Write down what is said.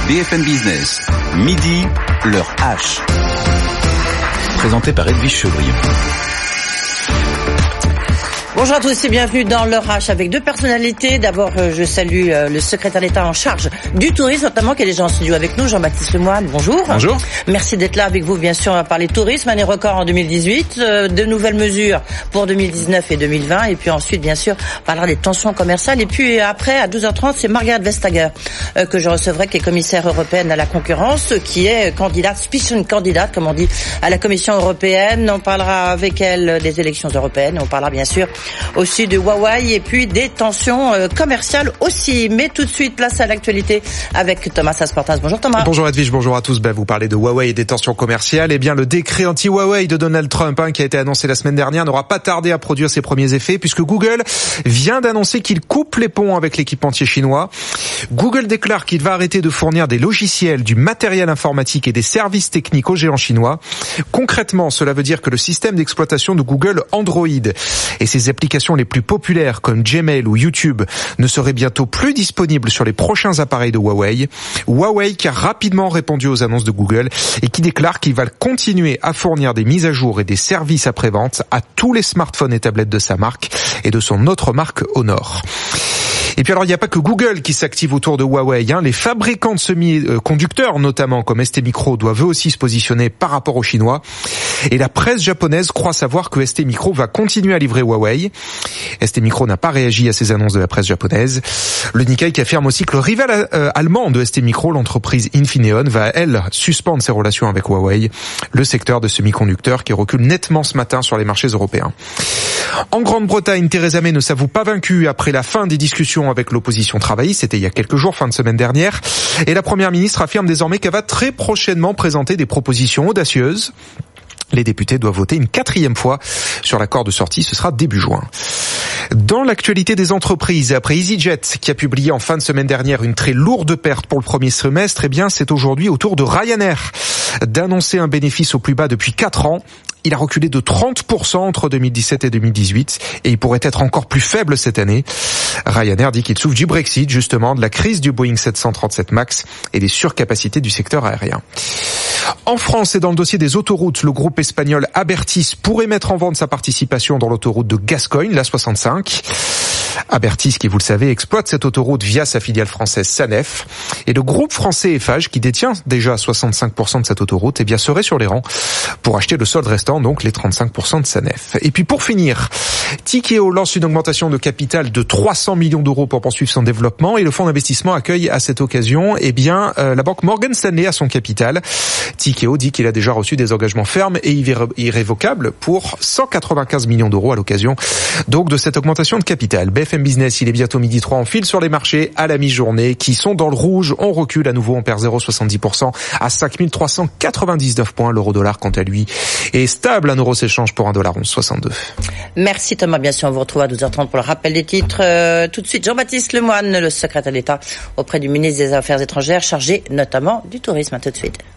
BFM Business, midi, l'heure H. Présenté par Edwige Chevrillon. Bonjour à tous et bienvenue dans l'heure H avec deux personnalités. D'abord, je salue le secrétaire d'État en charge du tourisme, notamment, qui est déjà en studio avec nous, Jean-Baptiste Lemoyne. Bonjour. Bonjour. Merci d'être là avec vous, bien sûr. On va parler tourisme, année record en 2018, de nouvelles mesures pour 2019 et 2020. Et puis ensuite, bien sûr, on parlera des tensions commerciales. Et puis après, à 12h30, c'est Margrethe Vestager que je recevrai, qui est commissaire européenne à la concurrence, qui est candidate, candidate, comme on dit, à la Commission européenne. On parlera avec elle des élections européennes. On parlera bien sûr aussi de Huawei et puis des tensions commerciales aussi. Mais tout de suite, place à l'actualité avec Thomas Asportas. Bonjour Thomas. Bonjour Edwige, bonjour à tous. Vous parlez de Huawei et des tensions commerciales. Eh bien, le décret anti-Huawei de Donald Trump, qui a été annoncé la semaine dernière, n'aura pas tardé à produire ses premiers effets, puisque Google vient d'annoncer qu'il coupe les ponts avec l'équipementier chinois. Google déclare qu'il va arrêter de fournir des logiciels, du matériel informatique et des services techniques aux géants chinois. Concrètement, cela veut dire que le système d'exploitation de Google Android et ses applications les plus populaires comme Gmail ou YouTube ne seraient bientôt plus disponibles sur les prochains appareils de Huawei. Huawei qui a rapidement répondu aux annonces de Google et qui déclare qu'il va continuer à fournir des mises à jour et des services après-vente à tous les smartphones et tablettes de sa marque et de son autre marque Honor. Et puis alors, il n'y a pas que Google qui s'active autour de Huawei. Les fabricants de semi-conducteurs, notamment comme STMicro, doivent eux aussi se positionner par rapport aux Chinois. Et la presse japonaise croit savoir que STMicro va continuer à livrer Huawei. STMicro n'a pas réagi à ces annonces de la presse japonaise. Le Nikkei qui affirme aussi que le rival allemand de STMicro, l'entreprise Infineon, va, elle, suspendre ses relations avec Huawei, le secteur de semi-conducteurs qui recule nettement ce matin sur les marchés européens. En Grande-Bretagne, Theresa May ne s'avoue pas vaincue après la fin des discussions avec l'opposition travailliste. C'était il y a quelques jours, fin de semaine dernière. Et la première ministre affirme désormais qu'elle va très prochainement présenter des propositions audacieuses. Les députés doivent voter une 4e fois sur l'accord de sortie, ce sera début juin. Dans l'actualité des entreprises, après EasyJet qui a publié en fin de semaine dernière une très lourde perte pour le premier semestre, eh bien c'est aujourd'hui au tour de Ryanair d'annoncer un bénéfice au plus bas depuis 4 ans. Il a reculé de 30% entre 2017 et 2018 et il pourrait être encore plus faible cette année. Ryanair dit qu'il souffre du Brexit, justement, de la crise du Boeing 737 MAX et des surcapacités du secteur aérien. En France et dans le dossier des autoroutes, le groupe espagnol Abertis pourrait mettre en vente sa participation dans l'autoroute de Gascogne, l'A65. Abertis, qui vous le savez, exploite cette autoroute via sa filiale française Sanef. Et le groupe français Eiffage, qui détient déjà 65% de cette autoroute, eh bien serait sur les rangs pour acheter le solde restant, donc les 35% de Sanef. Et puis pour finir, Tikehau lance une augmentation de capital de 300 millions d'euros pour poursuivre son développement et le fonds d'investissement accueille à cette occasion la banque Morgan Stanley à son capital. Tikehau dit qu'il a déjà reçu des engagements fermes et irrévocables pour 195 millions d'euros à l'occasion donc de cette augmentation de capital. BFM Business, il est bientôt 12h03, on file sur les marchés à la mi-journée qui sont dans le rouge. On recule à nouveau, on perd 0,70% à 5399 points. L'euro-dollar, quant à lui, est stable à €-échange pour $1,11,62. Merci Thomas, bien sûr, on vous retrouve à 12h30 pour le rappel des titres. Tout de suite, Jean-Baptiste Lemoyne, le secrétaire d'État auprès du ministre des Affaires étrangères, chargé notamment du tourisme. À tout de suite.